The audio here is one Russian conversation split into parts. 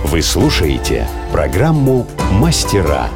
Вы слушаете программу «Мастера».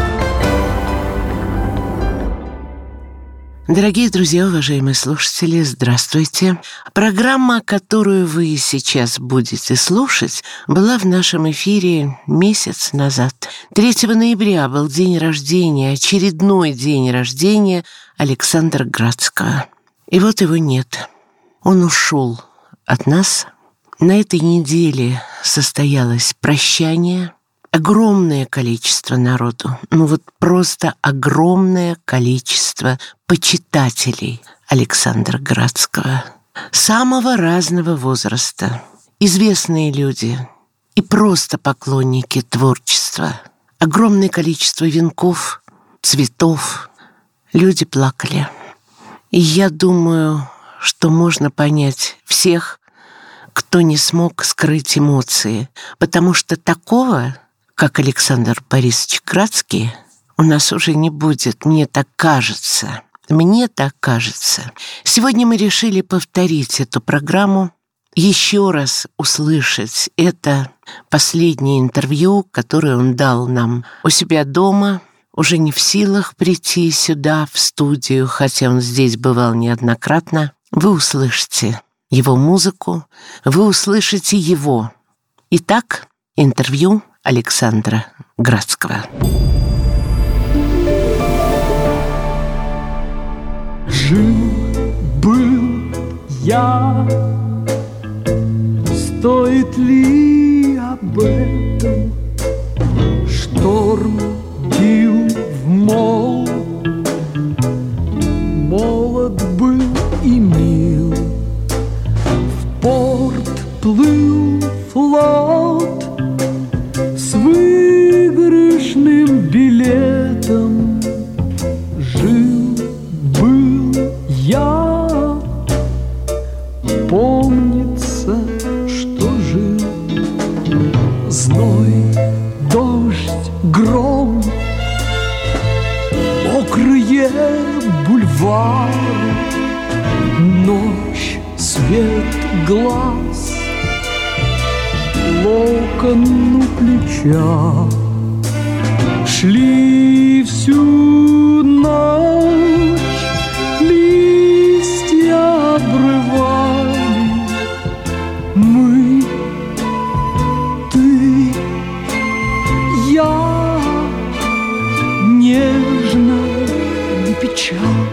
Дорогие друзья, уважаемые слушатели, здравствуйте. Программа, которую вы сейчас будете слушать, была в нашем эфире месяц назад. 3 ноября был день рождения, очередной день рождения Александра Градского. И вот его нет. Он ушел от нас. На этой неделе состоялось прощание. Огромное количество народу, просто огромное количество почитателей Александра Градского. Самого разного возраста. Известные люди и просто поклонники творчества. Огромное количество венков, цветов. Люди плакали. И я думаю, что можно понять всех, кто не смог скрыть эмоции, потому что такого, как Александр Борисович Градский, у нас уже не будет, мне так кажется. Мне так кажется. Сегодня мы решили повторить эту программу, еще раз услышать это последнее интервью, которое он дал нам у себя дома, уже не в силах прийти сюда, в студию, хотя он здесь бывал неоднократно. Вы услышите его музыку, вы услышите его. Итак, интервью Александра Градского. Жил-был я, стоит ли об этом? Шторм бил в мол, молод был и мил. В порт плыл флот с выигрышным билетом. Жил-был я, помнится, что жил. Зной, дождь, гром, мокрые бульвары, ночь, свет глаз, локон у плеча. Шли всю ночь, листья обрывали. Мы, ты, я, нежно и печаль.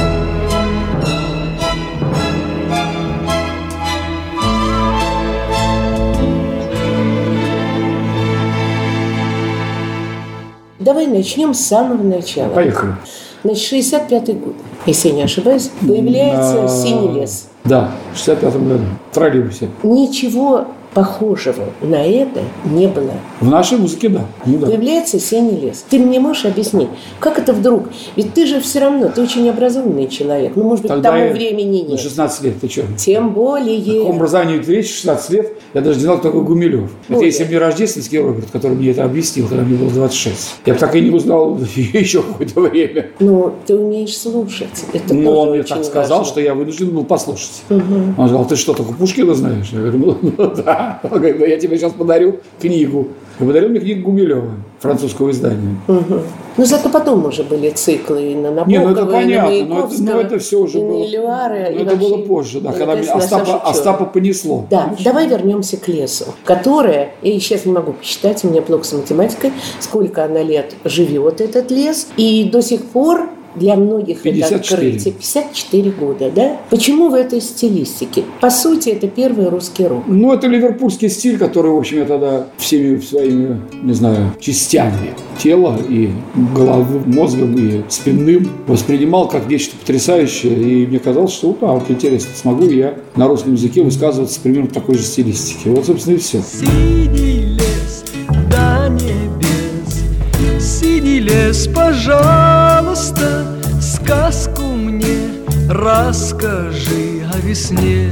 Давай начнем с самого начала. Поехали. Значит, 65-й год, если я не ошибаюсь, появляется «Синий лес». Да, в 65-м году, в троллейбусе. Ничего похожего на это не было. В нашей музыке, да. Да. Появляется «Синий лес». Ты мне можешь объяснить, как это вдруг? Ведь ты же все равно, ты очень образованный человек. Может быть, тогда тому времени нет. 16 лет, ты что? Тем более. О каком образовании речь, 16 лет, я даже не знал, кто такой Гумилев. Это если бы не рождественский Роберт, который мне это объяснил, когда мне было 26. Я бы так и не узнал еще какое-то время. Ты умеешь слушать. Но он мне так сказал, что я вынужден был послушать. Угу. Он сказал, ты что, только Пушкина знаешь? Я говорю, да. Он говорит, я тебе сейчас подарю книгу. И подарил мне книгу Гумилева, французского издания. Угу. Зато потом уже были циклы и на Набокова, не, это понятно, и на Маяковского, но это все уже и было. на Эльвара, и это вообще, было позже, да, когда Остапа понесло. Да, давай вернемся к лесу, которое, я сейчас не могу посчитать, у меня плохо с математикой, сколько она лет живет, этот лес, и до сих пор для многих 54. это открытие. 54 года, да? Почему в этой стилистике? По сути, это первый русский рок. Это ливерпульский стиль, который, в общем, я тогда всеми своими, не знаю, частями тела и головы, мозгом и спинным воспринимал как нечто потрясающее. И мне казалось, что интересно, смогу я на русском языке высказываться примерно в такой же стилистике. Вот, собственно, и все. Синий лес до небес, синий лес, пожалуйста, сказку мне расскажи о весне.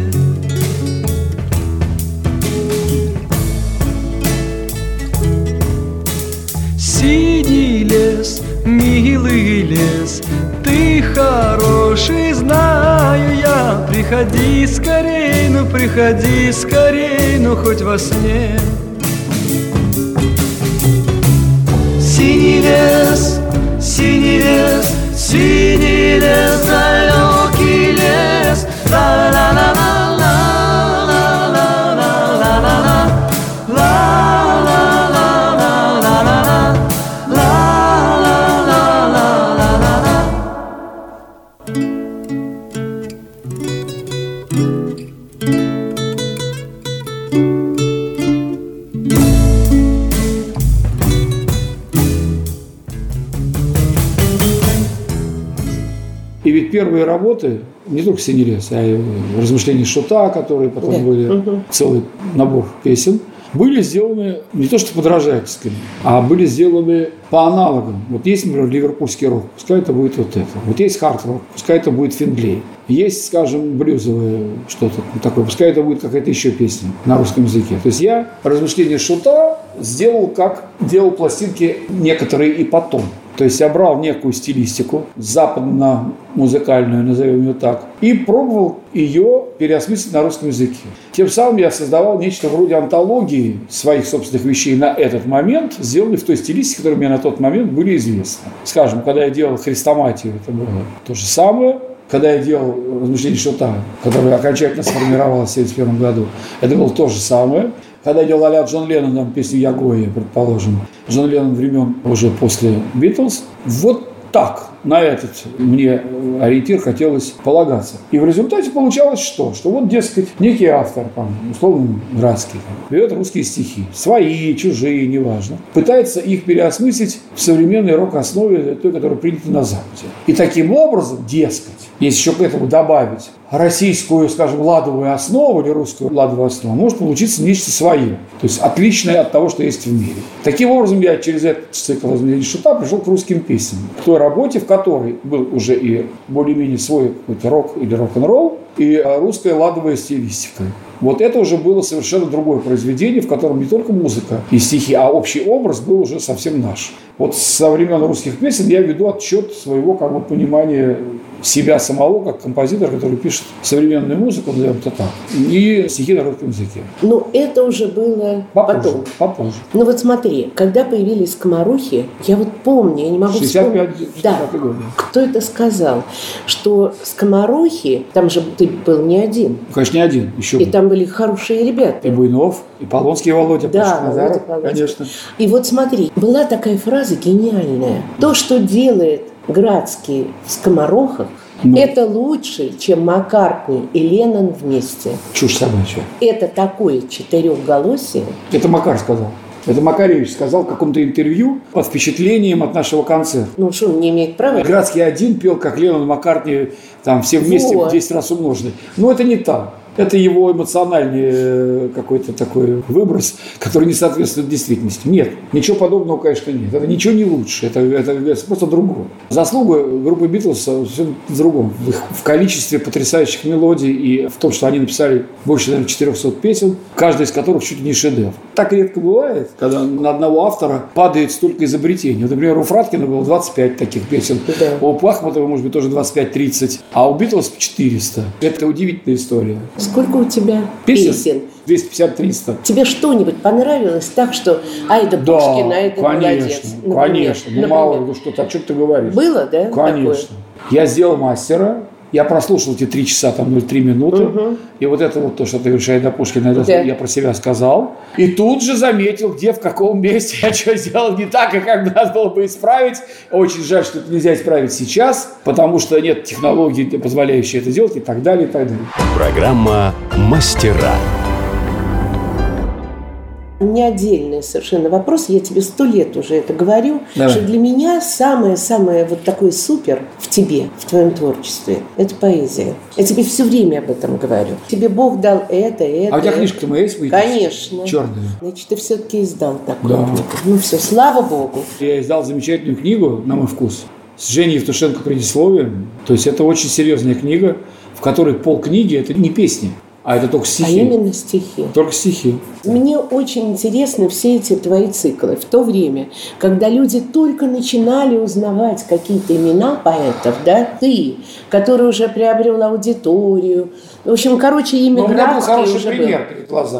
Синий лес, милый лес, ты хороший, знаю я. Приходи скорей, ну хоть во сне. Синий лес, синий лес, синий лес, далекий лес. И ведь первые работы, не только «Синий лес», а и «Размышления Шута», которые потом были целый набор песен, были сделаны не то что подражательскими, а были сделаны по аналогам. Вот есть, например, ливерпульский рок, пускай это будет вот это. Вот есть хард-рок, пускай это будет Финлей. Есть, скажем, блюзовое что-то такое, пускай это будет какая-то еще песня на русском языке. То есть я «Размышления Шута» сделал, как делал пластинки некоторые и потом. То есть я брал некую стилистику, западно-музыкальную, назовем ее так, и пробовал ее переосмыслить на русском языке. Тем самым я создавал нечто вроде антологии своих собственных вещей на этот момент, сделанных в той стилистике, которые мне на тот момент были известны. Скажем, когда я делал «Хрестоматию», это было то же самое. Когда я делал «Размышления Шута», которое окончательно сформировалось в 1971 году, это было то же самое. Когда я делал а-ля Джон Леннон, песню «Ягоя», предположим, Джон Леннон времен уже после «Битлз», вот так на этот мне ориентир хотелось полагаться. И в результате получалось что? Что вот, дескать, некий автор, там, условно Градский, берет русские стихи, свои, чужие, неважно, пытается их переосмыслить в современной рок-основе, той, которая принята на Западе. И таким образом, дескать, если еще к этому добавить российскую, скажем, ладовую основу или русскую ладовую основу, может получиться нечто свое, то есть отличное от того, что есть в мире. Таким образом, я через этот цикл «Размышления Шута» пришел к русским песням, к той работе, в которой был уже и более-менее свой какой-то рок или рок-н-ролл, и русская ладовая стилистика. Вот это уже было совершенно другое произведение, в котором не только музыка и стихи, а общий образ был уже совсем наш. Вот со времен русских песен я веду отчет своего как бы понимания себя самого, как композитора, который пишет современную музыку, назовем это так, и стихи на русском языке. Ну, это уже было потом. Попозже. Ну вот смотри, когда появились скоморохи, я вот помню, я не могу вспомнить. Да. Кто это сказал? Что скоморохи, там же ты был не один. Конечно, не один. Еще и там были хорошие ребята. И Буйнов, и Полонский Володя, да, Назаров, конечно. И вот смотри, была такая фраза гениальная. То, что делает Градский в «Скоморохах», это лучше, чем Маккартни и Леннон вместе. Чушь собачья. Это такое четырехголосие. Это Макар сказал. Это Макаревич сказал в каком-то интервью под впечатлением от нашего концерта. Ну что, он не имеет права? Градский один пел, как Леннон, Маккартни, там все вместе в 10 раз умноженные. Но это не так. Это его эмоциональный какой-то такой выброс, который не соответствует действительности. Нет, ничего подобного, конечно, нет. Это ничего не лучше, это просто другое. Заслуга группы «Битлз» все в другом. В количестве потрясающих мелодий и в том, что они написали больше, наверное, 400 песен, каждая из которых чуть ли не шедевр. Так редко бывает, когда на одного автора падает столько изобретений. Например, у Фраткина было 25 таких песен, да. У Пахмутова, может быть, тоже 25-30, а у «Битлз» 400. Это удивительная история. Сколько у тебя песен? 250-300. Тебе что-нибудь понравилось так, что Айда Пушкин, да, Айда молодец? Конечно. Ну, мало ли что-то, о чем ты говоришь. Было, да? Конечно. Такое? Я сделал мастера. Я прослушал эти 3 часа, там 0,3 минуты. И вот это вот то, что ты говоришь, Айда Пушкина, да. Я про себя сказал. И тут же заметил, где, в каком месте я что сделал не так, и как надо было бы исправить. Очень жаль, что это нельзя исправить сейчас, потому что нет технологий, позволяющей это делать, и так далее, и так далее. Программа «Мастера». У меня отдельный совершенно вопрос, я тебе 100 лет уже это говорю, Давай. Что для меня самое вот такое супер в тебе, в твоем творчестве, это поэзия. Я тебе все время об этом говорю. Тебе Бог дал это. А у тебя книжка-то моя есть? Конечно. Черная. Значит, ты все-таки издал такую книгу. Ну все, слава Богу. Я издал замечательную книгу, на мой вкус, с Женей Евтушенко предисловием. То есть это очень серьезная книга, в которой полкниги – это не песни. А это только стихи. А именно стихи. Только стихи. Мне очень интересны все эти твои циклы. В то время, когда люди только начинали узнавать какие-то имена поэтов, да, ты, который уже приобрел аудиторию. В общем, имя Градский уже был. У меня был хороший пример перед глазами.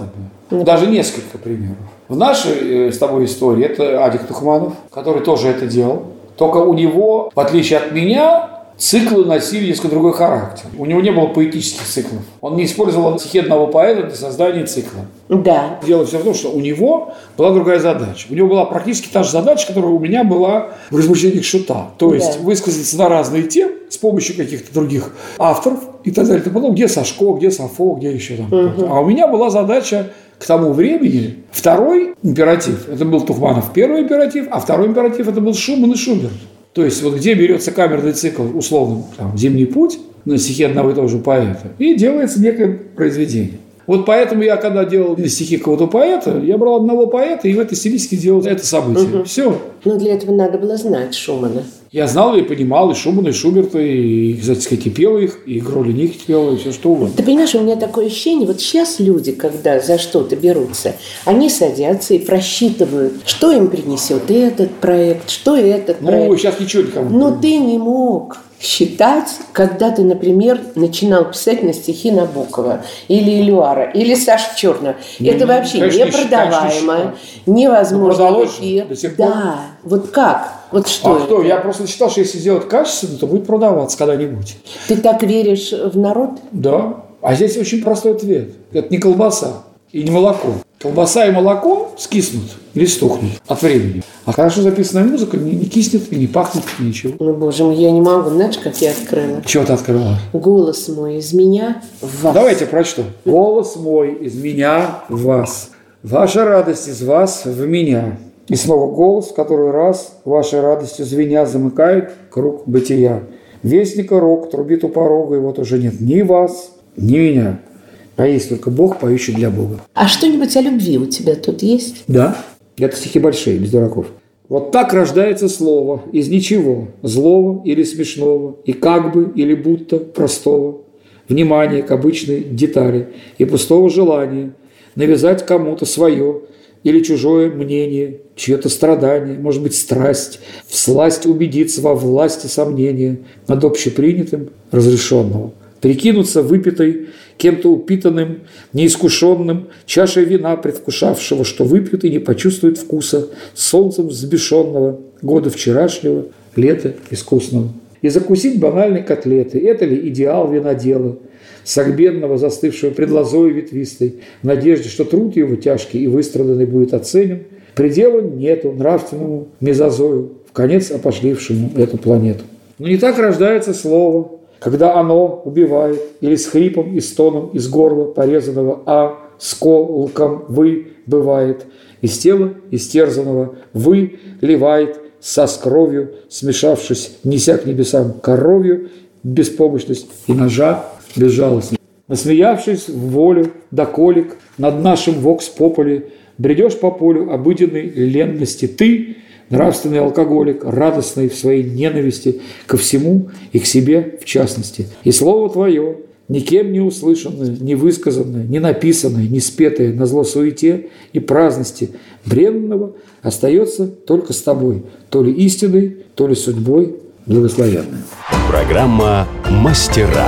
Даже несколько примеров. В нашей с тобой истории это Адик Тухманов, который тоже это делал. Только у него, в отличие от меня, циклы носили несколько другой характер. У него не было поэтических циклов. Он не использовал стихи одного поэта для создания цикла. Да. Дело все в том, что у него была другая задача. У него была практически та же задача, которая у меня была в «Размышлениях Шута». То есть высказаться на разные темы с помощью каких-то других авторов и так далее. Потом где Сашко, где Сафо, где еще там. А у меня была задача к тому времени второй императив. Это был Тухманов первый императив, а второй императив это был Шуман и Шуберт. То есть вот где берется камерный цикл, условно, там, «Зимний путь» на стихи одного и того же поэта, и делается некое произведение. Вот поэтому я, когда делал стихи какого-то поэта, я брал одного поэта и в этой стилистике делал это событие. Все. Но для этого надо было знать Шумана. Я знал и понимал и Шумана, и Шуберта, и, кстати, пел их, и Гроли Нихт пел, и все что угодно. Ты понимаешь, у меня такое ощущение, вот сейчас люди, когда за что-то берутся, они садятся и просчитывают, что им принесет этот проект, что этот проект. Ну, сейчас ничего никому. Но ты не мог считать, когда ты, например, начинал писать на стихи Набокова или Элюара, или Саши Черного. Это вообще непродаваемо, невозможно в эфир. Да, вот как? Вот что это? Что? Я просто считал, что если сделать качественно, то будет продаваться когда-нибудь. Ты так веришь в народ? Да. А здесь очень простой ответ. Это не колбаса и не молоко. Колбаса и молоко скиснут или стухнут от времени. А хорошо записанная музыка не киснет и не пахнет ничего. Ну, боже мой, я не могу. Знаешь, как я открыла? Чего ты открыла? Голос мой из меня в вас. Давайте прочту. Голос мой из меня в вас. Ваша радость из вас в меня. И снова голос, который раз вашей радостью звеня замыкает круг бытия. Вестника рог трубит у порога, и вот уже нет ни вас, ни меня. А есть только Бог, поющий для Бога. А что-нибудь о любви у тебя тут есть? Да. Это стихи большие, без дураков. Вот так рождается слово из ничего, злого или смешного, и как бы или будто простого. Внимание к обычной детали и пустого желания навязать кому-то свое или чужое мнение, чье-то страдание, может быть, страсть, всласть убедиться во власти сомнения над общепринятым разрешенного. Прикинуться выпитой, кем-то упитанным, неискушенным, чашей вина, предвкушавшего, что выпьют и не почувствуют вкуса, солнцем взбешенного, года вчерашнего, лета искусного. И закусить банальной котлеты – это ли идеал винодела, согбенного, застывшего пред лозой ветвистой, в надежде, что труд его тяжкий и выстраданный будет оценен, предела нету нравственному мезозою, в конец опошлившему эту планету. Но не так рождается слово, когда оно убивает или с хрипом и стоном из горла порезанного сколком выбывает, из тела истерзанного выливает со с кровью, смешавшись, неся к небесам коровью, беспомощность и ножа безжалостность. Насмеявшись в волю до колик над нашим вокс-пополи, бредешь по полю обыденной ленности ты, нравственный алкоголик, радостный в своей ненависти ко всему и к себе в частности. И слово твое, никем не услышанное, не высказанное, не написанное, не спетое назло суете и праздности бренного, остается только с тобой, то ли истиной, то ли судьбой благословенной. Программа «Мастера».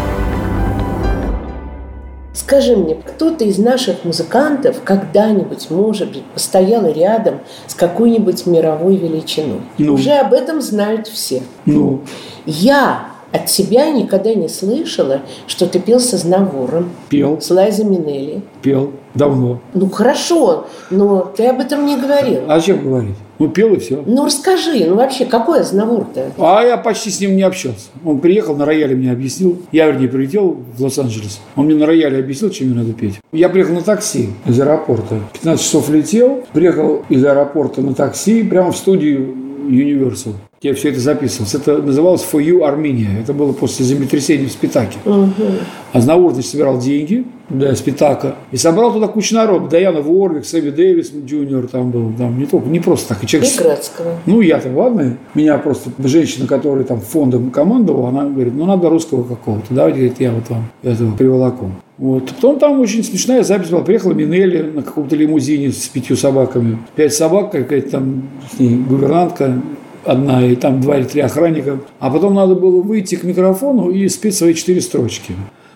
Скажи мне, кто-то из наших музыкантов когда-нибудь, может быть, постоял рядом с какой-нибудь мировой величиной? Уже об этом знают все. Я от тебя никогда не слышала, что ты пел с Азнавуром. Пел. С Лайзой Минелли. Пел. Давно. Ну, хорошо, но ты об этом не говорил. А зачем говорить? Пел и все. Расскажи, вообще, какой Азнавур-то? А я почти с ним не общался. Он приехал, на рояле мне объяснил. Я, прилетел в Лос-Анджелес. Он мне на рояле объяснил, чем мне надо петь. Я приехал на такси из аэропорта. 15 часов летел. Приехал из аэропорта на такси прямо в студию Universal. Я все это записывал. Это называлось «For You, Armenia». Это было после землетрясения в Спитаке. Азнавур, собирал деньги для Спитака. И собрал туда кучу народу. Дайана Уорвик, Сэмми Дэвис Джуниор там был. Там не просто так. И Градского. Я-то, ладно. Меня просто женщина, которая там фондом командовала, она говорит, надо русского какого-то. Давайте, говорит, я вот вам этого приволоку. Потом там очень смешная запись была. Приехала Минелли на каком-то лимузине с 5 собаками. 5 собак, какая-то там с ней гувернантка одна, и там 2 или 3 охранника. А потом надо было выйти к микрофону и спеть свои 4 строчки.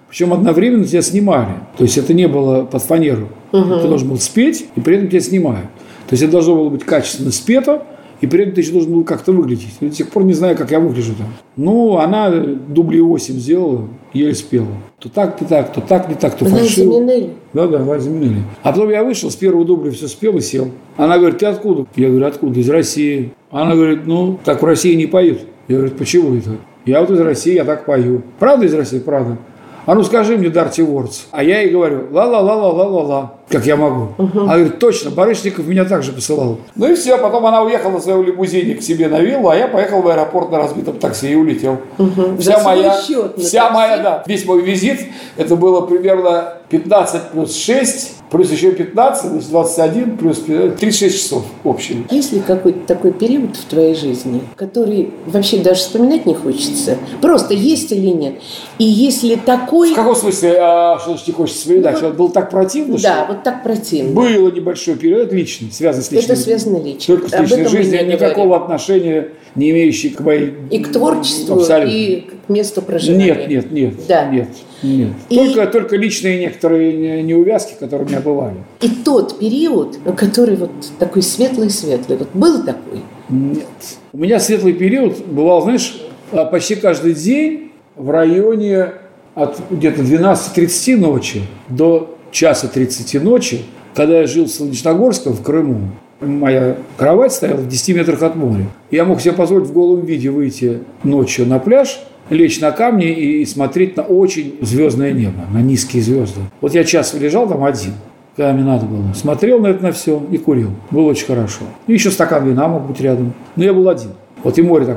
Причем одновременно тебя снимали. То есть это не было под фанеру. Ты должен был спеть, и при этом тебя снимают. То есть это должно было быть качественно спето, и при этом ты еще должен был как-то выглядеть. Я до сих пор не знаю, как я выгляжу там. Ну, она дублей 8 сделала, еле спела. То так, не так, то так, не так, то фальшиво. Лайза Минелли? Да, Лайза Минелли. А потом я вышел, с первого дубля все спел и сел. Она говорит, ты откуда? Я говорю, откуда? Из России. Она говорит, ну, так в России не поют. Я говорю, почему это? Я вот из России, я так пою. Правда из России? Правда. А ну скажи мне, Дарти Вордс. А я ей говорю, ла-ла-ла-ла-ла-ла-ла, как я могу. Она говорит, точно, Барышников меня также посылал. Ну и все, потом она уехала в своем лимузине к себе на виллу, а я поехал в аэропорт на разбитом такси и улетел. Вся моя, весь мой визит, это было примерно 15 плюс 6, плюс еще 15, значит 21, плюс 36 часов общий. Есть ли какой-то такой период в твоей жизни, который вообще даже вспоминать не хочется? Просто есть или нет? И если такой... В каком смысле, что значит не хочется вспоминать? Что было так противно? Да, вот так противно. Было небольшой период личный, связанный с личной жизнью. Это связано лично. Только с личной жизнью, никакого отношения не имеющий к моей... И к творчеству, абсолютно. И к месту проживания. Нет. Только личные некоторые неувязки, которые у меня бывали. И тот период, который вот такой светлый-светлый, вот был такой? Нет. У меня светлый период бывал, знаешь, почти каждый день в районе от где-то 12:30 ночи до 1:30 ночи, когда я жил в Солнечногорском, в Крыму. Моя кровать стояла в 10 метрах от моря. Я мог себе позволить в голом виде выйти ночью на пляж, лечь на камни и смотреть на очень звездное небо, на низкие звезды. Вот я час лежал там один, когда мне надо было. Смотрел на это на все и курил. Было очень хорошо. И еще стакан вина мог быть рядом. Но я был один. Вот и море так...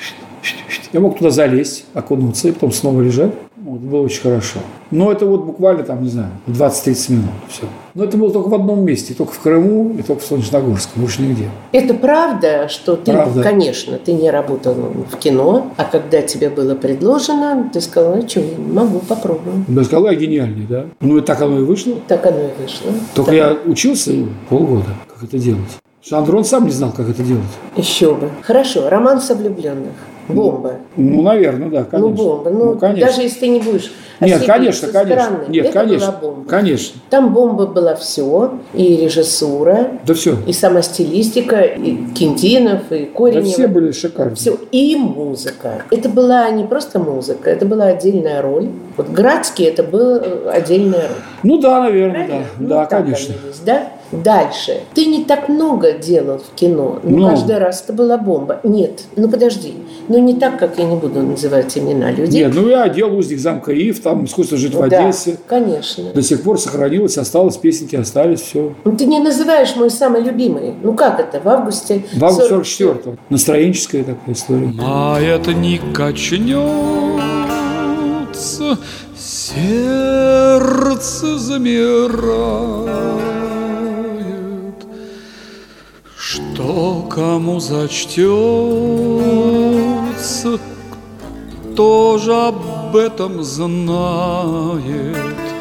Я мог туда залезть, окунуться и потом снова лежать. Вот, было очень хорошо. Но это вот буквально там, не знаю, 20-30 минут. Все. Но это было только в одном месте. Только в Крыму и только в Солнечногорском. Больше нигде. Это правда, что ты, конечно, ты не работал в кино, а когда тебе было предложено, ты сказала, что могу, попробую. Я сказала, я гениальный, да? Ну и так оно и вышло. Так оно и вышло. Только да. Я учился полгода, как это делать. Андрон сам не знал, как это делать. Еще бы. Хорошо, роман со влюбленных. Бомба. Ну, наверное, да, конечно. Ну, бомба. Ну, конечно. Даже если ты не будешь... Нет, конечно. Нет, это конечно. была бомба. Конечно. Там бомба была все. И режиссура. Да все. И сама стилистика, и Киндинов, и Коренева. Да все были шикарные. Все. И музыка. Это была не просто музыка, это была отдельная роль. Вот Градский это была отдельная роль. Ну да, наверное, правильно? да. Да, конечно. Есть, да? Дальше. Ты не так много делал в кино, но каждый раз это была бомба. Нет, ну подожди. Ну не так, как я не буду называть имена людей. Нет, ну я делал «Узник замка Ив», там «Искусство жить в Одессе». Да, конечно. До сих пор сохранилось, осталось, песенки остались, все. Ну ты не называешь мой самый любимый. Ну как это? В августе 44-го. Настроенческая такая история. Маятник качнется, сердце замирает. Что кому зачтется, кто же об этом знает?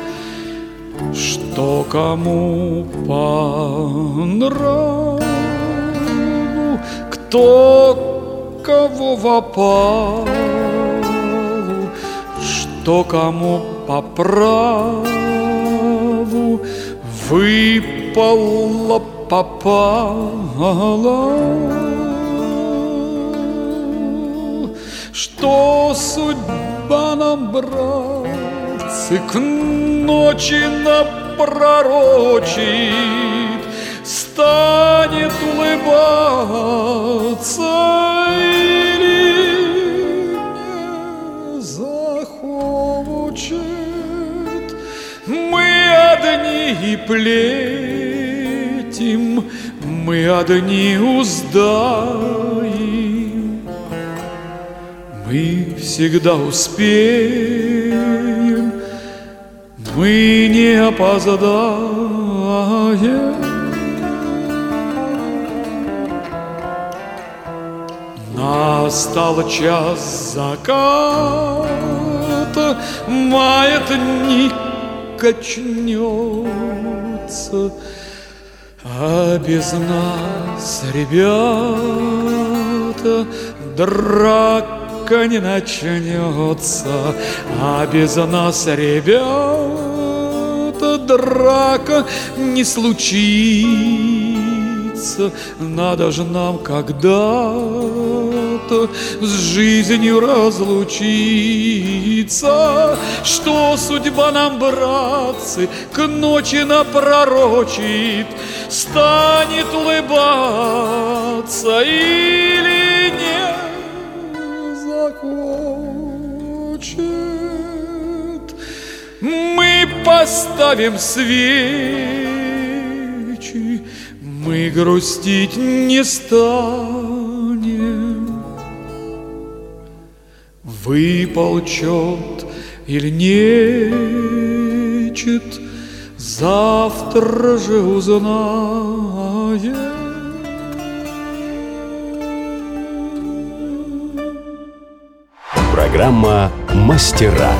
Что кому по нраву, кто кого в опалу, что кому по праву выпало, попало, что судьба нам, братцы, к ночи напророчит, станет улыбаться или не захочет. Мы одни и плетим, мы одни уздаем, мы всегда успеем, мы не опоздаем. Настал час заката, маятник качнется, а без нас, ребята, драк драка не начнется, а без нас, ребята, драка не случится. Надо же нам когда-то с жизнью разлучиться. Что судьба нам, братцы, к ночи напророчит, станет улыбаться или не захочет. Мы поставим свечи, мы грустить не станем. Выполчет или нечет, завтра же узнаем. Программа «Мастера».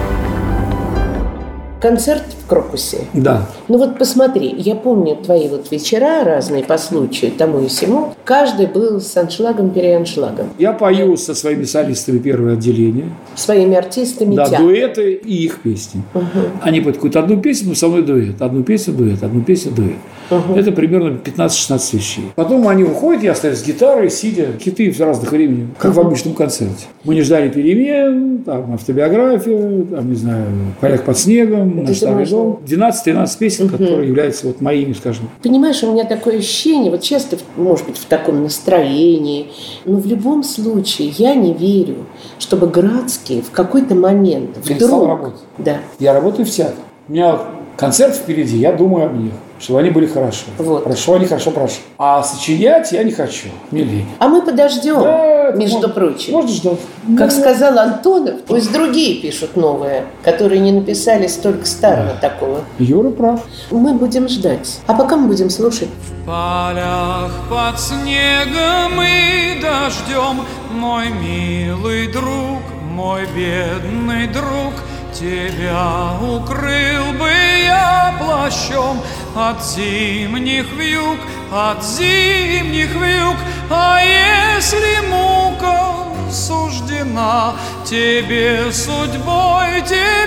Концерт в Крокусе. Да. Ну вот посмотри, я помню твои вот вечера разные по случаю, тому и сему. Каждый был с аншлагом-переаншлагом. Я пою со своими солистами первое отделение. Своими артистами Да, театра. дуэты и их песни. Они поют какую-то одну песню, но со мной дуэт. Одну песню дуэт, одну песню дуэт. Это примерно 15-16 вещей. Потом они уходят, я остаюсь с гитарой, сидя, хиты в разных времени, как в обычном концерте. Мы не ждали перемен, там, автобиография, там, не знаю, «Полях под снегом», «Наш старый дом». 12-13 песен, которые являются вот моими, скажем. Понимаешь, у меня такое ощущение, вот часто, может быть, в таком настроении, но в любом случае я не верю, чтобы Градский в какой-то момент Перестал вдруг... работать. Да. Я работаю в театре. У меня концерт впереди, я думаю об них, чтобы они были хорошо. Вот. Хорошо, они хорошо прошли. А сочинять я не хочу, мне лень. А мы подождем, Да, это между можно- прочим. Можно ждать. Как сказал Антонов, пусть другие пишут новое, которые не написали столько старого такого. Юра прав. Мы будем ждать. А пока мы будем слушать. В полях под снегом и дождем, мой милый друг, мой бедный друг, тебя укрыл бы я плащом от зимних вьюг, от зимних вьюг. А если мука суждена тебе судьбой,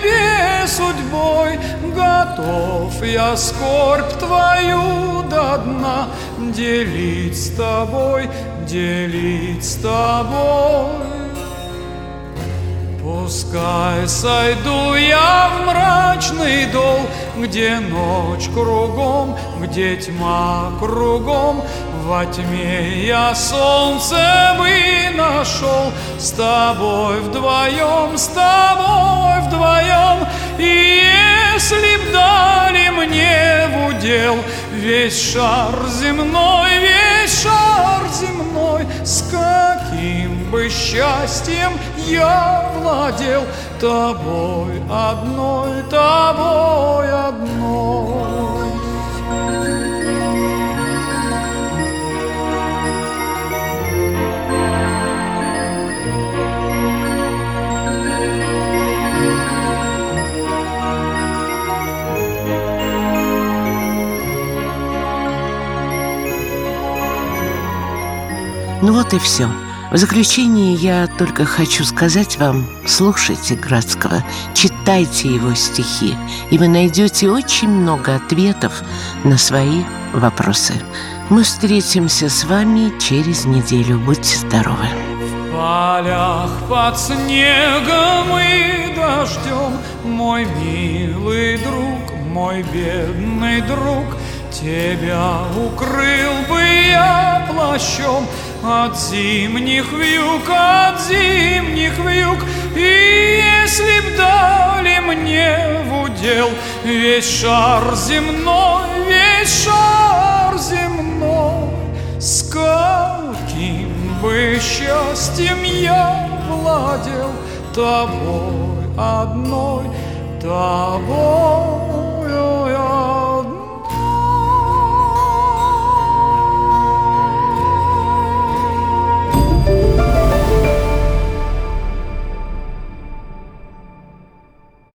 готов я скорбь твою до дна делить с тобой, делить с тобой. Пускай сойду я в мрачный дол, где ночь кругом, где тьма кругом. Во тьме я солнце бы нашел, с тобой вдвоем, с тобой вдвоем. И если б дали мне в удел весь шар земной, с каким бы счастьем я владел тобой одной, тобой одной. Ну вот и все. В заключение я только хочу сказать вам: слушайте Градского, читайте его стихи, и вы найдете очень много ответов на свои вопросы. Мы встретимся с вами через неделю. Будьте здоровы. В полях под снегом и дождем, мой милый друг, мой бедный друг, тебя укрыл бы я плащом от зимних вьюг, от зимних вьюг. И если б дали мне в удел весь шар земной, с каким бы счастьем я владел тобой одной, тобой